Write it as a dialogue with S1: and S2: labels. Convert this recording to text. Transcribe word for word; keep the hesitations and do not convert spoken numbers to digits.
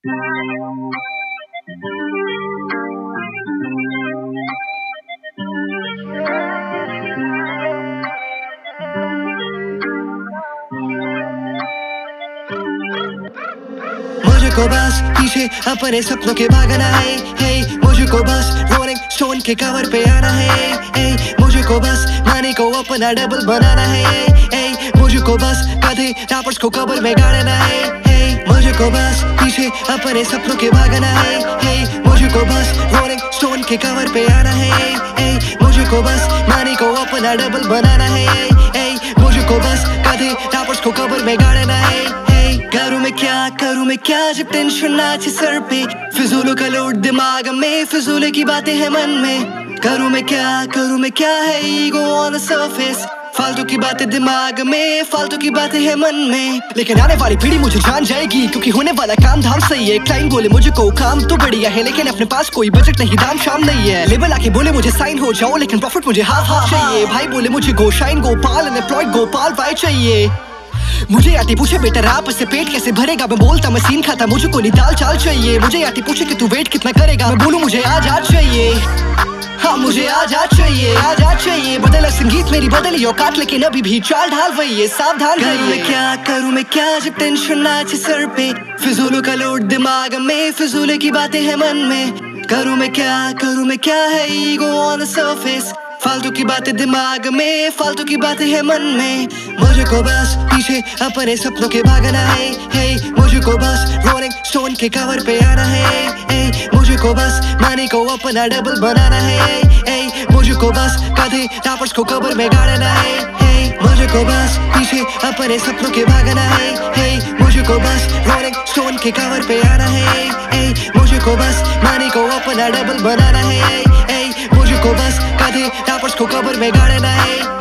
S1: मुझको बस पीछे अपने सपनों के भागना है, हे मुझको बस रोलिंग स्टोन के कवर पे आना है, हे मुझको बस मनी को अपना डबल बनाना है, हे मुझको बस कदे रैपर्स को कबर में गाड़ना है, हे मुझको बस पीछे अपने सपनों के भागना है, हे मुझको बस रोलिंग स्टोन के कवर पे आना है, हे मुझको बस मनी को अपना डबल बनाना है, हे मुझको बस कदे रैपर्स को कबर में गाड़ना है। करूँ मैं क्या करूँ मैं क्या जब टेंशन नाचे सर पे, फिजूलों का लोड दिमाग में, फिजूले की बातें हैं मन में। करूँ मैं क्या करूँ मैं क्या है ईगो ऑन द सरफेस, फालतू की बातें दिमाग में, फालतू की बातें हैं मन में। लेकिन आने वाली पीढ़ी मुझे जान जाएगी, क्योंकि होने वाला काम धाम सही है। क्लाइंट बोले मुझे को काम तो बढ़िया है, लेकिन अपने पास कोई बजट नहीं, दाम शाम नहीं है। लेबल आके बोले मुझे साइन हो जाओ, लेकिन प्रॉफिट मुझे हाफ हाफ चाहिए। भाई बोले मुझे go shine Gopal unemployed Gopal भाई चाहिए। मुझे आती पूछे बेटा राप से पेट कैसे भरेगा, मैं बोलता मैं सीन खाता मुझको नहीं दाल चाल चाहिए। मुझे आती पूछे कि तू वेट कितना करेगा, मैं बोलूं मुझे आज आज चाहिए, हाँ मुझे आज आज चाहिए, आज आज चाहिए। बदला संगीत मेरी बदली औकात, लेकिन अभी भी चाल ढाल वही है, सावधान करूं मैं क्या करूं मैं क्या जब टेंशन नाचे सर पे, फिजूलों का लोड दिमाग में, फिजूले की बातें हैं मन में। करूं मैं क्या करूं मैं क्या है ईगो ऑन द सरफेस, फालतू की बातें दिमाग में, फालतू की बातें हैं मन में। मुझको बस पीछे अपने सपनों के भागना है, हे मुझको बस रोलिंग स्टोन के कवर पे आना है, हे मुझको बस मनी को अपना डबल बनाना है, हे मुझको बस कदे रैपर्स को कबर में गाड़ना है, हे मुझको बस पीछे अपने सपनों के भागना है, हे मुझको बस रोलिंग स्टोन के कवर पे आना है, हे मुझको बस मनी को अपना डबल बनाना है, हे मुझको बस कदे रैपर्स को कबर में गाड़ना है।